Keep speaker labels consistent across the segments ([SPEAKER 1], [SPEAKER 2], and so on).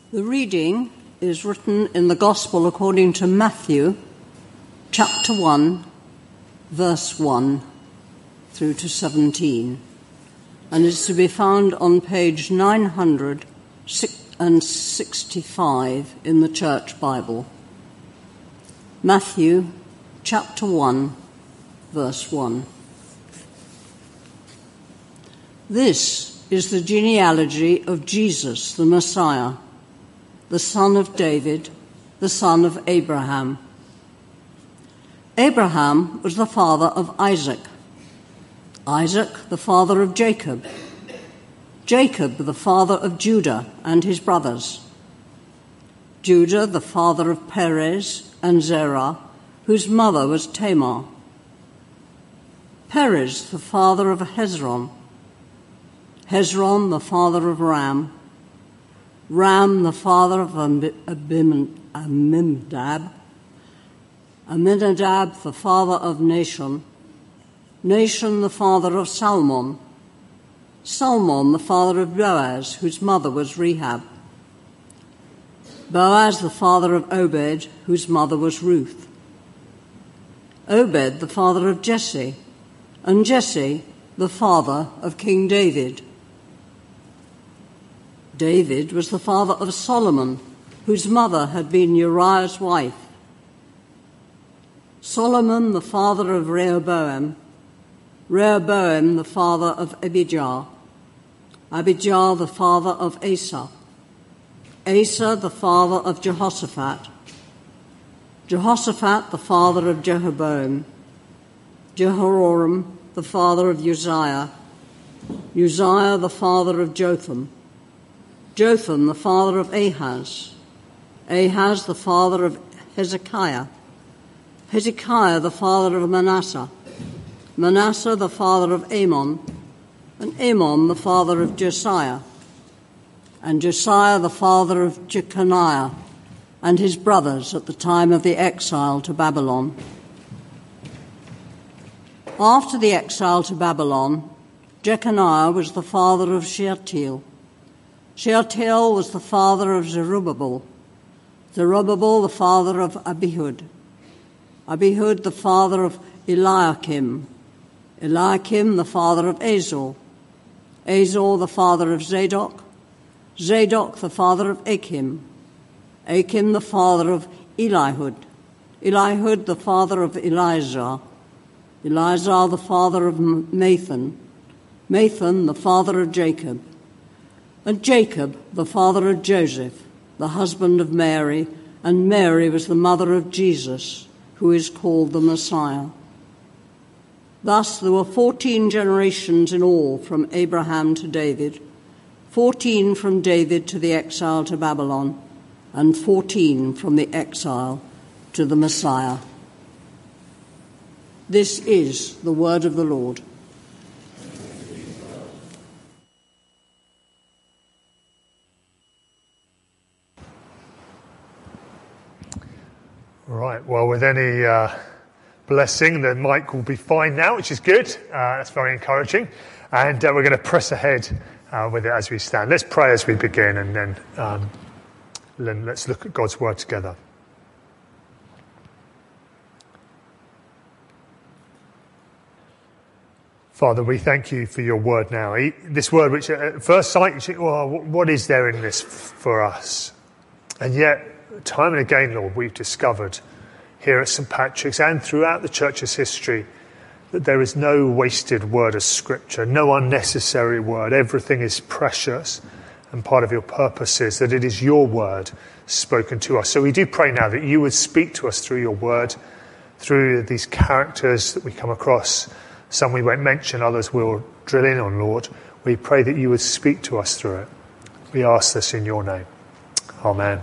[SPEAKER 1] The reading is written in the Gospel according to Matthew, chapter 1, verse 1 through to 17, and is to be found on page 965 in the Church Bible. Matthew, chapter 1, verse 1. This is the genealogy of Jesus, the Messiah, the son of David, the son of Abraham. Abraham was the father of Isaac, Isaac the father of Jacob, Jacob the father of Judah and his brothers, Judah the father of Perez and Zerah, whose mother was Tamar, Perez the father of Hezron, Hezron the father of Ram, Ram the father of Amminadab, Amminadab the father of Nahshon, Nahshon the father of Salmon, Salmon the father of Boaz, whose mother was Rahab, Boaz the father of Obed, whose mother was Ruth, Obed the father of Jesse, and Jesse the father of King David. David was the father of Solomon, whose mother had been Uriah's wife. Solomon the father of Rehoboam, Rehoboam the father of Abijah, Abijah the father of Asa, Asa the father of Jehoshaphat, Jehoshaphat the father of Jeroboam, Jehoram the father of Uzziah, Uzziah the father of Jotham, Jotham the father of Ahaz, Ahaz the father of Hezekiah, Hezekiah the father of Manasseh, Manasseh the father of Amon, and Amon the father of Josiah, and Josiah the father of Jeconiah and his brothers at the time of the exile to Babylon. After the exile to Babylon, Jeconiah was the father of Shealtiel. Shealtiel was the father of Zerubbabel, Zerubbabel the father of Abihud, Abihud the father of Eliakim, Eliakim the father of Azor, Azor the father of Zadok, Zadok the father of Achim, Achim the father of Elihud, Elihud the father of Eleazar, Eleazar the father of Mathan, Mathan the father of Jacob, and Jacob the father of Joseph, the husband of Mary, and Mary was the mother of Jesus, who is called the Messiah. Thus there were 14 generations in all from Abraham to David, 14 from David to the exile to Babylon, and 14 from the exile to the Messiah. This is the word of the Lord.
[SPEAKER 2] Right, well, with any blessing, the mic will be fine now, which is good. That's very encouraging. And we're going to press ahead with it as we stand. Let's pray as we begin, and then let's look at God's word together. Father, we thank you for your word now. This word which at first sight you think, well, what is there in this for us? And yet, time and again, Lord, we've discovered here at St. Patrick's and throughout the Church's history that there is no wasted word of Scripture, no unnecessary word. Everything is precious, and part of your purpose is that it is your word spoken to us. So we do pray now that you would speak to us through your word, through these characters that we come across. Some we won't mention, others we'll drill in on, Lord. We pray that you would speak to us through it. We ask this in your name. Amen.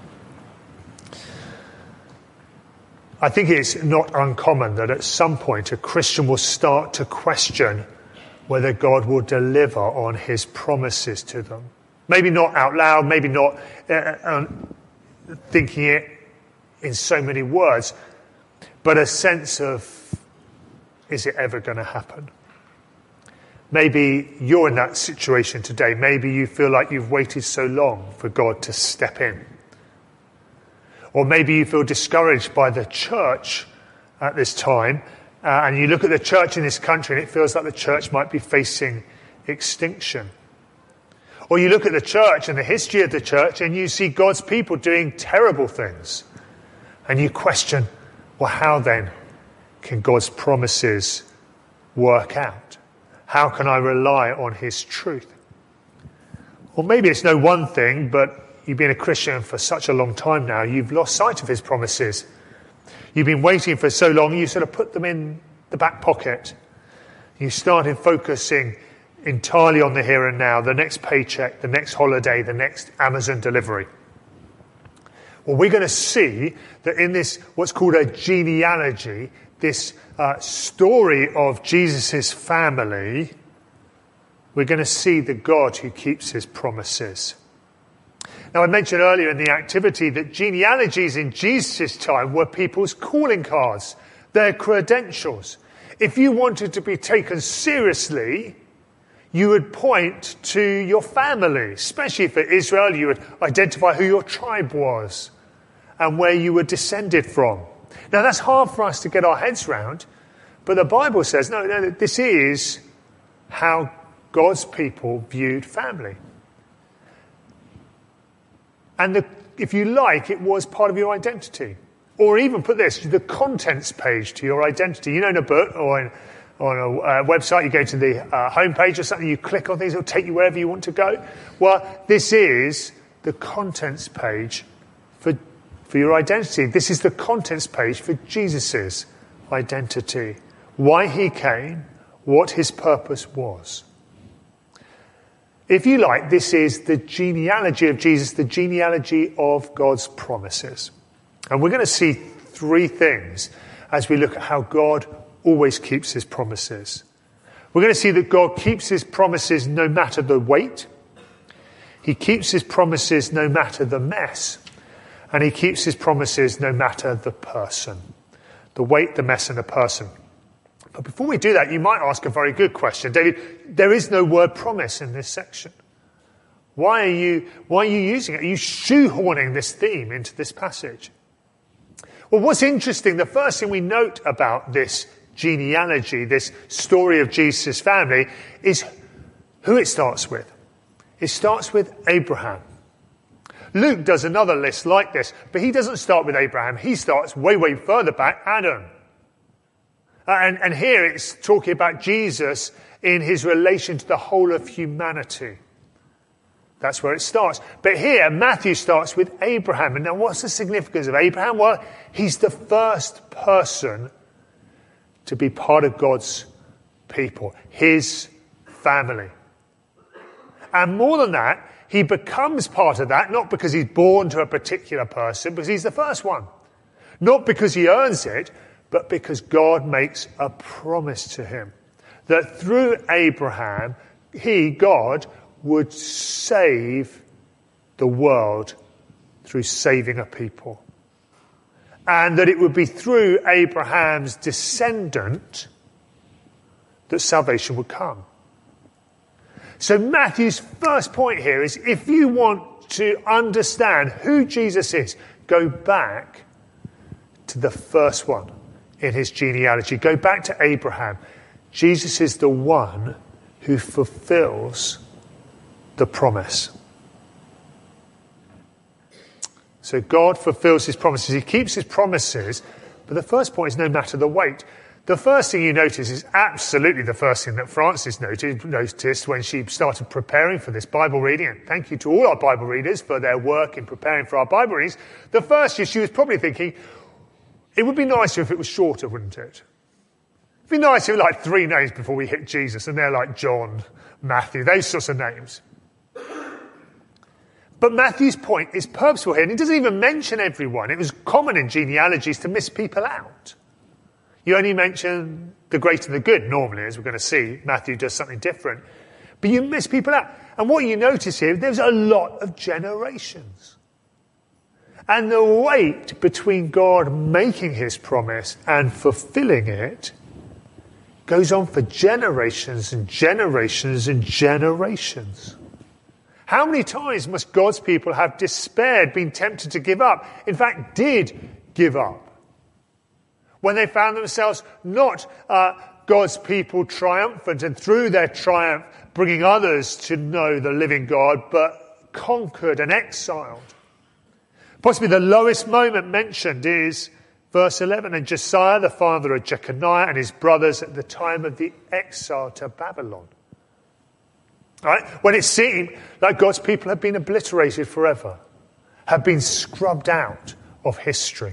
[SPEAKER 2] I think it's not uncommon that at some point a Christian will start to question whether God will deliver on his promises to them. Maybe not out loud, maybe not thinking it in so many words, but a sense of, is it ever going to happen? Maybe you're in that situation today. Maybe you feel like you've waited so long for God to step in. Or maybe you feel discouraged by the church at this time, and you look at the church in this country and it feels like the church might be facing extinction. Or you look at the church and the history of the church and you see God's people doing terrible things. And you question, well, how then can God's promises work out? How can I rely on his truth? Or maybe it's no one thing, but you've been a Christian for such a long time now, you've lost sight of his promises. You've been waiting for so long, you sort of put them in the back pocket. You started focusing entirely on the here and now, the next paycheck, the next holiday, the next Amazon delivery. Well, we're going to see that in this, what's called a genealogy, this story of Jesus' family, we're going to see the God who keeps his promises. Now, I mentioned earlier in the activity that genealogies in Jesus' time were people's calling cards, their credentials. If you wanted to be taken seriously, you would point to your family. Especially for Israel, you would identify who your tribe was and where you were descended from. Now, that's hard for us to get our heads round, but the Bible says, no, this is how God's people viewed family. And if you like, it was part of your identity. Or even put this, the contents page to your identity. You know, in a book or on a website, you go to the homepage or something, you click on things, it'll take you wherever you want to go. Well, this is the contents page for your identity. This is the contents page for Jesus' identity. Why he came, what his purpose was. If you like, this is the genealogy of Jesus, the genealogy of God's promises. And we're going to see three things as we look at how God always keeps his promises. We're going to see that God keeps his promises no matter the weight. He keeps his promises no matter the mess. And he keeps his promises no matter the person. The weight, the mess, and the person. But before we do that, you might ask a very good question. David, there is no word promise in this section. Why are you using it? Are you shoehorning this theme into this passage? Well, what's interesting, the first thing we note about this genealogy, this story of Jesus' family, is who it starts with. It starts with Abraham. Luke does another list like this, but he doesn't start with Abraham. He starts way, way further back, Adam. And here it's talking about Jesus in his relation to the whole of humanity. That's where it starts. But here, Matthew starts with Abraham. And now what's the significance of Abraham? Well, he's the first person to be part of God's people, his family. And more than that, he becomes part of that, not because he's born to a particular person, because he's the first one. Not because he earns it, but because God makes a promise to him that through Abraham, God, would save the world through saving a people. And that it would be through Abraham's descendant that salvation would come. So Matthew's first point here is, if you want to understand who Jesus is, go back to the first one in his genealogy. Go back to Abraham. Jesus is the one who fulfills the promise. So God fulfills his promises. He keeps his promises. But the first point is no matter the weight. The first thing you notice is absolutely the first thing that Frances noticed when she started preparing for this Bible reading. And thank you to all our Bible readers for their work in preparing for our Bible readings. The first is she was probably thinking, it would be nicer if it was shorter, wouldn't it? It'd be nice if it was like 3 names before we hit Jesus, and they're like John, Matthew, those sorts of names. But Matthew's point is purposeful here, and he doesn't even mention everyone. It was common in genealogies to miss people out. You only mention the great and the good, normally, as we're going to see. Matthew does something different. But you miss people out. And what you notice here, there's a lot of generations. And the weight between God making his promise and fulfilling it goes on for generations and generations and generations. How many times must God's people have despaired, been tempted to give up? In fact, did give up. When they found themselves not God's people triumphant and through their triumph bringing others to know the living God, but conquered and exiled. Possibly the lowest moment mentioned is verse 11, and Josiah, the father of Jeconiah, and his brothers at the time of the exile to Babylon. Right? When it seemed like God's people had been obliterated forever, had been scrubbed out of history.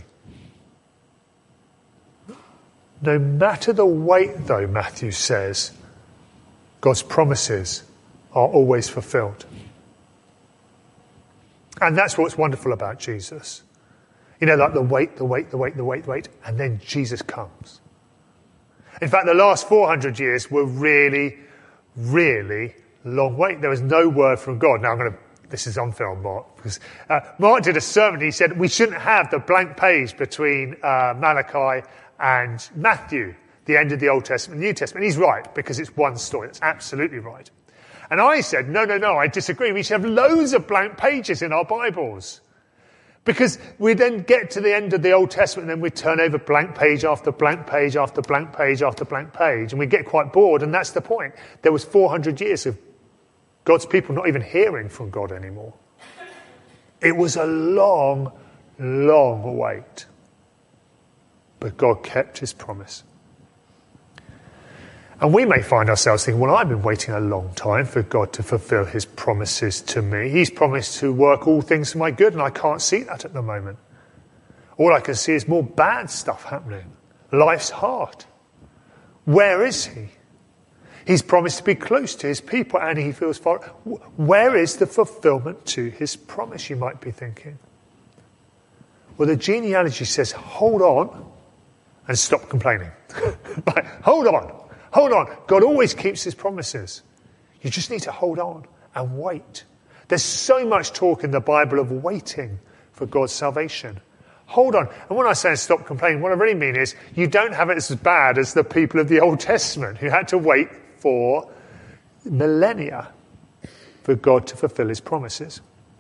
[SPEAKER 2] No matter the weight, though, Matthew says, God's promises are always fulfilled. And that's what's wonderful about Jesus. You know, like the wait, and then Jesus comes. In fact, the last 400 years were really, really long wait. There was no word from God. Now, this is on film, Mark, because Mark did a sermon. He said we shouldn't have the blank page between Malachi and Matthew, the end of the Old Testament and New Testament. He's right, because it's one story. That's absolutely right. And I said, no, I disagree. We should have loads of blank pages in our Bibles. Because we then get to the end of the Old Testament and then we turn over blank page after blank page after blank page after blank page. And we get quite bored, and that's the point. There was 400 years of God's people not even hearing from God anymore. It was a long, long wait. But God kept his promise. And we may find ourselves thinking, well, I've been waiting a long time for God to fulfill his promises to me. He's promised to work all things for my good, and I can't see that at the moment. All I can see is more bad stuff happening. Life's hard. Where is he? He's promised to be close to his people, and he feels far. Where is the fulfillment to his promise, you might be thinking? Well, the genealogy says, hold on and stop complaining. Right, hold on. Hold on. God always keeps his promises. You just need to hold on and wait. There's so much talk in the Bible of waiting for God's salvation. Hold on. And when I say stop complaining, what I really mean is you don't have it as bad as the people of the Old Testament who had to wait for millennia for God to fulfill his promises.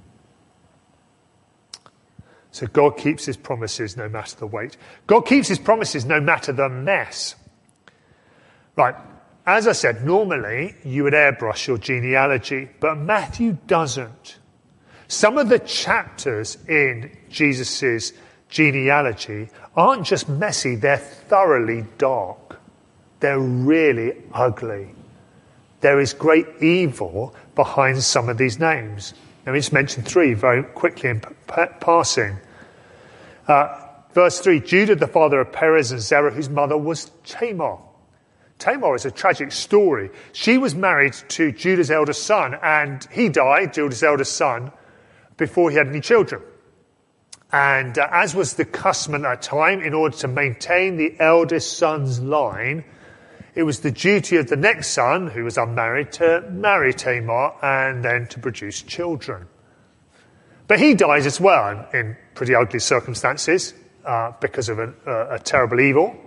[SPEAKER 2] So God keeps his promises no matter the wait. God keeps his promises no matter the mess. Right, as I said, normally you would airbrush your genealogy, but Matthew doesn't. Some of the chapters in Jesus' genealogy aren't just messy, they're thoroughly dark. They're really ugly. There is great evil behind some of these names. Let me just mention three very quickly in passing. Verse 3, Judah, the father of Perez and Zerah, whose mother was Tamar. Tamar is a tragic story. She was married to Judah's eldest son, and he died, Judah's eldest son, before he had any children. And as was the custom at that time, in order to maintain the eldest son's line, it was the duty of the next son, who was unmarried, to marry Tamar and then to produce children. But he dies as well in pretty ugly circumstances because of a terrible evil.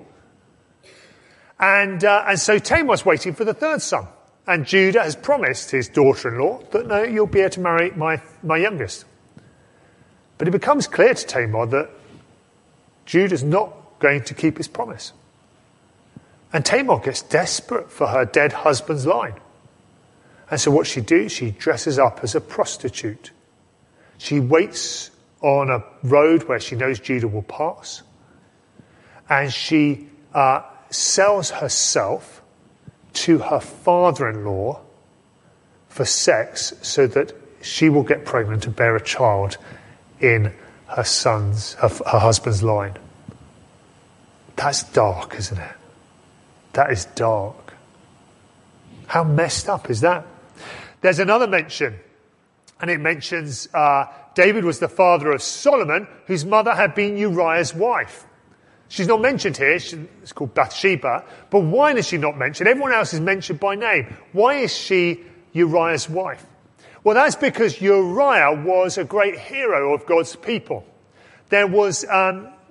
[SPEAKER 2] And so Tamar's waiting for the third son. And Judah has promised his daughter-in-law that, no, you'll be able to marry my youngest. But it becomes clear to Tamar that Judah's not going to keep his promise. And Tamar gets desperate for her dead husband's line. And so what she does, she dresses up as a prostitute. She waits on a road where she knows Judah will pass. And she sells herself to her father-in-law for sex so that she will get pregnant and bear a child in her husband's line. That's dark, isn't it? That is dark. How messed up is that? There's another mention, and it mentions David was the father of Solomon, whose mother had been Uriah's wife. She's not mentioned here. It's called Bathsheba. But why is she not mentioned? Everyone else is mentioned by name. Why is she Uriah's wife? Well, that's because Uriah was a great hero of God's people. There was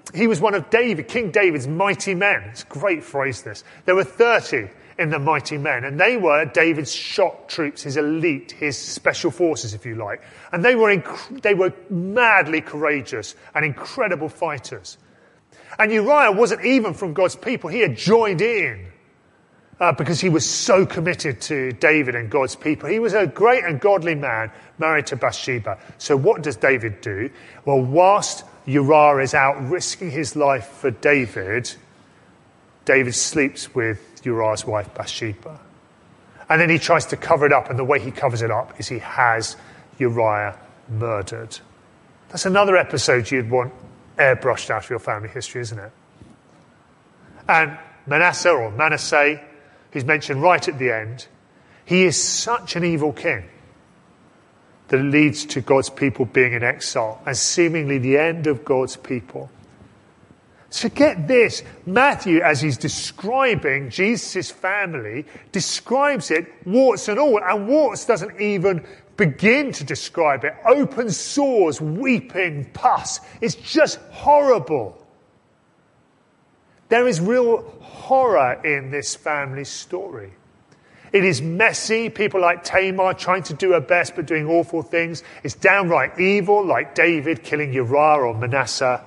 [SPEAKER 2] He was one of King David's mighty men. It's a great phrase, this. There were 30 in the mighty men, and they were David's shock troops, his elite, his special forces, if you like. And they were madly courageous and incredible fighters. And Uriah wasn't even from God's people. He had joined in because he was so committed to David and God's people. He was a great and godly man married to Bathsheba. So what does David do? Well, whilst Uriah is out risking his life for David, David sleeps with Uriah's wife Bathsheba. And then he tries to cover it up, and the way he covers it up is he has Uriah murdered. That's another episode you'd want airbrushed out of your family history, isn't it? And Manasseh, who's mentioned right at the end, he is such an evil king that leads to God's people being in exile and seemingly the end of God's people. So get this, Matthew, as he's describing Jesus' family, describes it warts and all, and warts doesn't even begin to describe it. Open sores, weeping, pus. It's just horrible. There is real horror in this family story. It is messy, people like Tamar trying to do her best but doing awful things. It's downright evil, like David killing Uriah or Manasseh.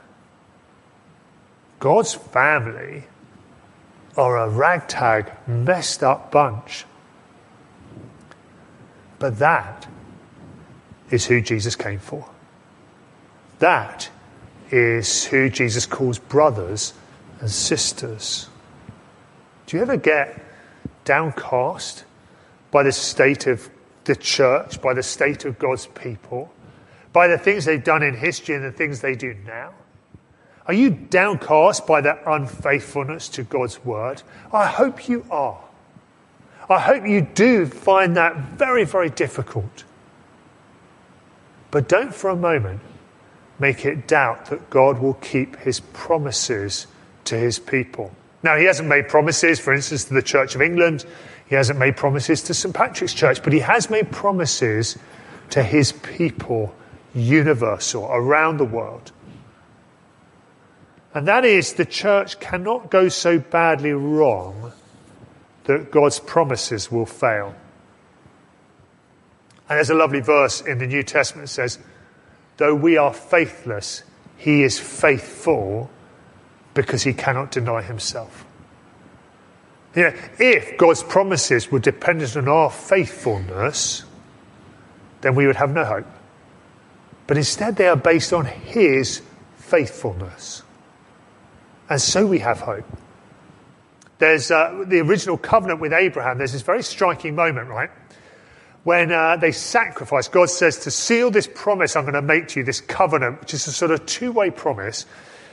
[SPEAKER 2] God's family are a ragtag, messed up bunch. But that is who Jesus came for. That is who Jesus calls brothers and sisters. Do you ever get downcast by the state of the church, by the state of God's people, by the things they've done in history and the things they do now? Are you downcast by their unfaithfulness to God's word? I hope you are. I hope you do find that very, very difficult. But don't for a moment make it doubt that God will keep his promises to his people. Now, he hasn't made promises, for instance, to the Church of England. He hasn't made promises to St. Patrick's Church, but he has made promises to his people, universal, around the world. And that is, the church cannot go so badly wrong that God's promises will fail. And there's a lovely verse in the New Testament that says, though we are faithless, he is faithful because he cannot deny himself. You know, if God's promises were dependent on our faithfulness, then we would have no hope. But instead they are based on his faithfulness. And so we have hope. There's the original covenant with Abraham. There's this very striking moment, right? When they sacrifice, God says, to seal this promise I'm going to make to you, this covenant, which is a sort of two-way promise,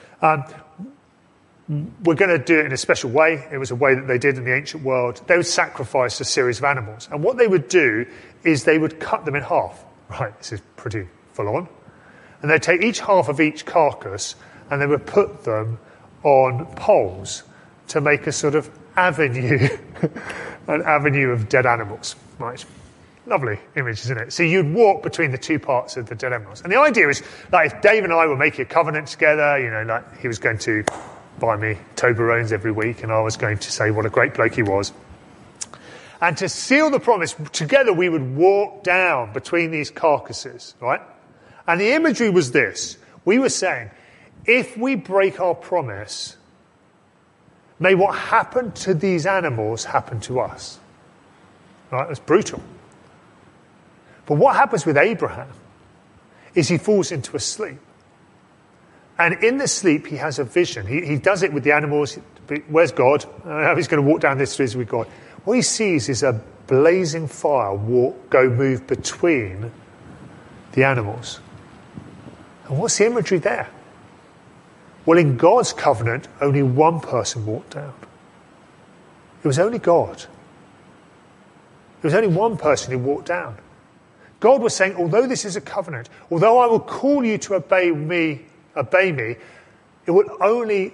[SPEAKER 2] we're going to do it in a special way. It was a way that they did in the ancient world. They would sacrifice a series of animals. And what they would do is they would cut them in half. Right, this is pretty full on. And they'd take each half of each carcass and they would put them on poles to make a sort of avenue, an avenue of dead animals. Right. Lovely image, isn't it? So you'd walk between the two parts of the dead animals. And the idea is, like, if Dave and I were making a covenant together, you know, like he was going to buy me Toblerones every week and I was going to say what a great bloke he was. And to seal the promise, together we would walk down between these carcasses, right? And the imagery was this. We were saying, if we break our promise, may what happened to these animals happen to us. Right? That's brutal. But what happens with Abraham is he falls into a sleep. And in the sleep, he has a vision. He does it with the animals. Where's God? He's going to walk down this street with God. What he sees is a blazing fire move between the animals. And what's the imagery there? Well, in God's covenant, only one person walked down. It was only God. There was only one person who walked down. God was saying, although this is a covenant, although I will call you to obey me, it will only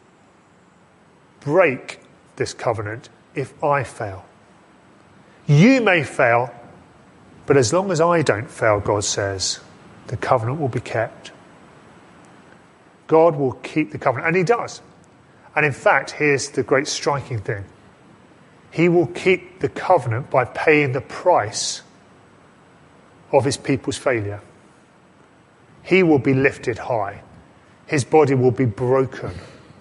[SPEAKER 2] break this covenant if I fail. You may fail, but as long as I don't fail, God says, the covenant will be kept. God will keep the covenant. And he does. And in fact, here's the great striking thing. He will keep the covenant by paying the price of his people's failure. He will be lifted high. His body will be broken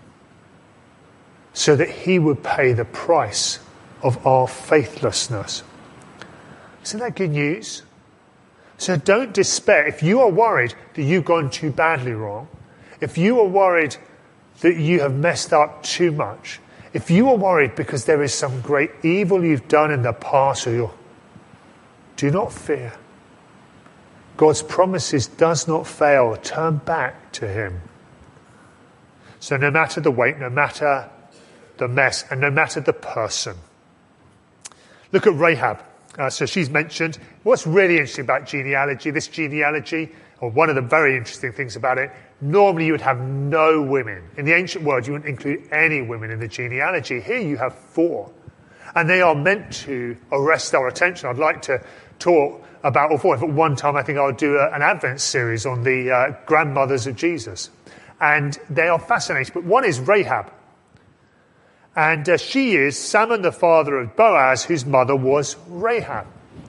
[SPEAKER 2] so that he would pay the price of our faithlessness. Isn't that good news? So don't despair. If you are worried that you've gone too badly wrong, if you are worried that you have messed up too much, if you are worried because there is some great evil you've done in the past, do not fear. God's promises does not fail. Turn back to him. So no matter the weight, no matter the mess, and no matter the person. Look at Rahab. So she's mentioned. What's really interesting about genealogy, this genealogy, or one of the very interesting things about it, normally you would have no women. In the ancient world, you wouldn't include any women in the genealogy. Here you have 4. And they are meant to arrest our attention. I'd like to talk about all 4. At one time, I think I'll do an Advent series on the grandmothers of Jesus. And they are fascinating. But one is Rahab. And she is Salmon, the father of Boaz, whose mother was Rahab.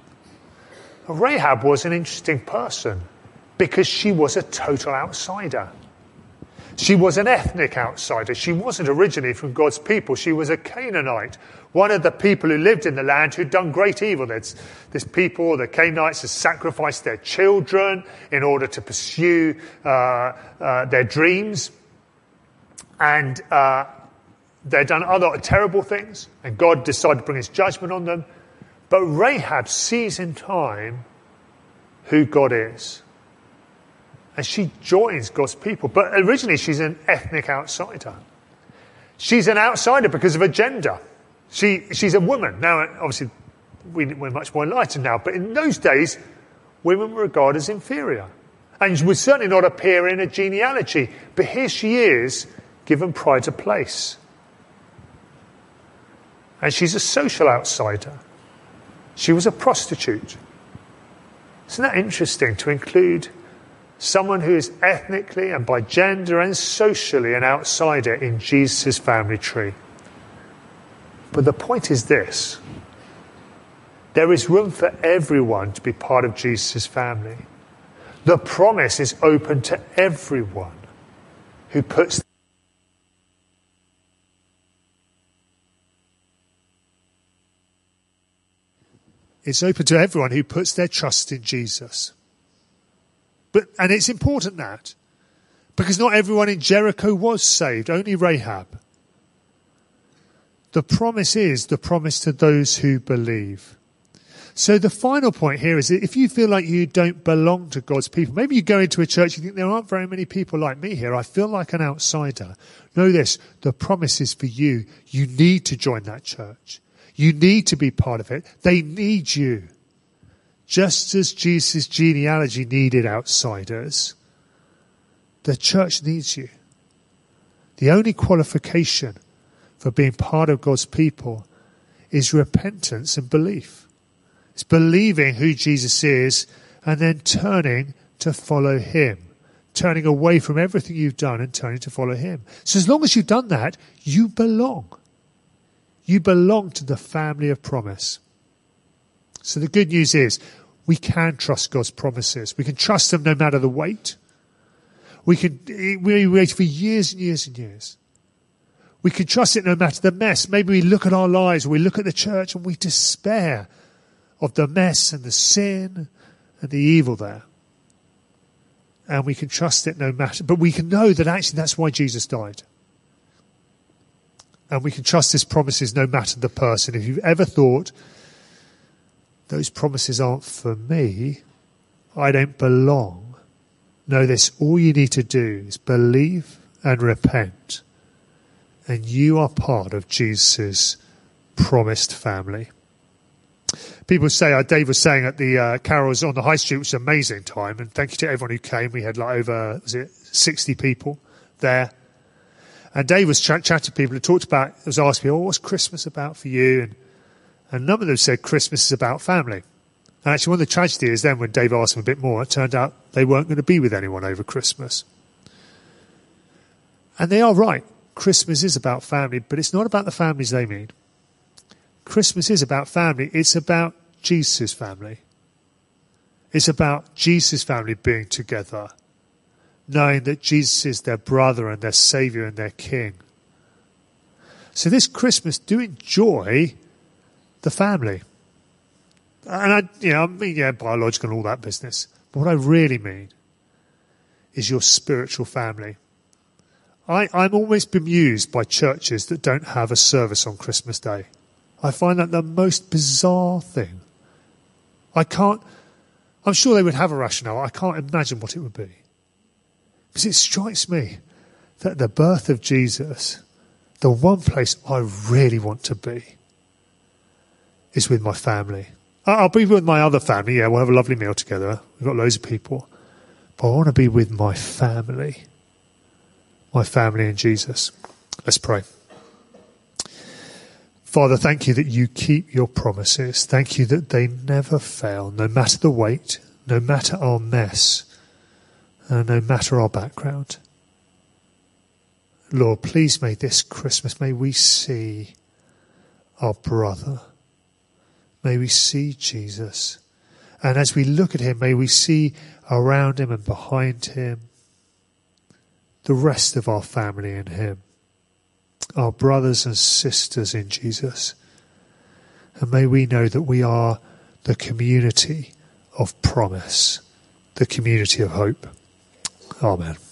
[SPEAKER 2] Rahab was an interesting person because she was a total outsider. She was an ethnic outsider. She wasn't originally from God's people. She was a Canaanite, one of the people who lived in the land who'd done great evil. This people, the Canaanites, had sacrificed their children in order to pursue their dreams. And they'd done other terrible things, and God decided to bring his judgment on them. But Rahab sees in time who God is. And she joins God's people. But originally she's an ethnic outsider. She's an outsider because of her gender. She's a woman. Now, obviously, we're much more enlightened now. But in those days, women were regarded as inferior. And she would certainly not appear in a genealogy. But here she is, given pride of place. And she's a social outsider. She was a prostitute. Isn't that interesting to include someone who is ethnically and by gender and socially an outsider in Jesus' family tree? But the point is this. There is room for everyone to be part of Jesus' family. The promise is open to everyone who puts It's open to everyone who puts their trust in Jesus. And it's important that, because not everyone in Jericho was saved, only Rahab. The promise is the promise to those who believe. So the final point here is that if you feel like you don't belong to God's people, maybe you go into a church and you think there aren't very many people like me here, I feel like an outsider. Know this, the promise is for you. You need to join that church. You need to be part of it. They need you. Just as Jesus' genealogy needed outsiders, the church needs you. The only qualification for being part of God's people is repentance and belief. It's believing who Jesus is and then turning to follow him. Turning away from everything you've done and turning to follow him. So as long as you've done that, you belong. You belong to the family of promise. So the good news is we can trust God's promises. We can trust them no matter the weight. We wait for years and years and years. We can trust it no matter the mess. Maybe we look at our lives, we look at the church and we despair of the mess and the sin and the evil there. And we can trust it no matter, but we can know that actually that's why Jesus died. And we can trust his promises no matter the person. If you've ever thought, those promises aren't for me, I don't belong, know this, all you need to do is believe and repent. And you are part of Jesus' promised family. People say, Dave was saying at the carols on the high street, which was an amazing time, and thank you to everyone who came. We had over 60 people there. And Dave was chatting to people and talked about, was asking people, what's Christmas about for you? And none of them said Christmas is about family. And actually one of the tragedies is then when Dave asked them a bit more, it turned out they weren't going to be with anyone over Christmas. And they are right. Christmas is about family, but it's not about the families they mean. Christmas is about family. It's about Jesus' family. It's about Jesus' family being together, knowing that Jesus is their brother and their saviour and their king. So this Christmas, do enjoy the family. And I mean, biological and all that business. But what I really mean is your spiritual family. I'm always bemused by churches that don't have a service on Christmas Day. I find that the most bizarre thing. I'm sure they would have a rationale. I can't imagine what it would be. Because it strikes me that the birth of Jesus, the one place I really want to be, is with my family. I'll be with my other family. Yeah, we'll have a lovely meal together. We've got loads of people. But I want to be with my family. My family in Jesus. Let's pray. Father, thank you that you keep your promises. Thank you that they never fail, no matter the weight, no matter our mess, no matter our background. Lord, please may this Christmas, may we see our brother. May we see Jesus. And as we look at him, may we see around him and behind him the rest of our family in him, our brothers and sisters in Jesus. And may we know that we are the community of promise, the community of hope. Amen.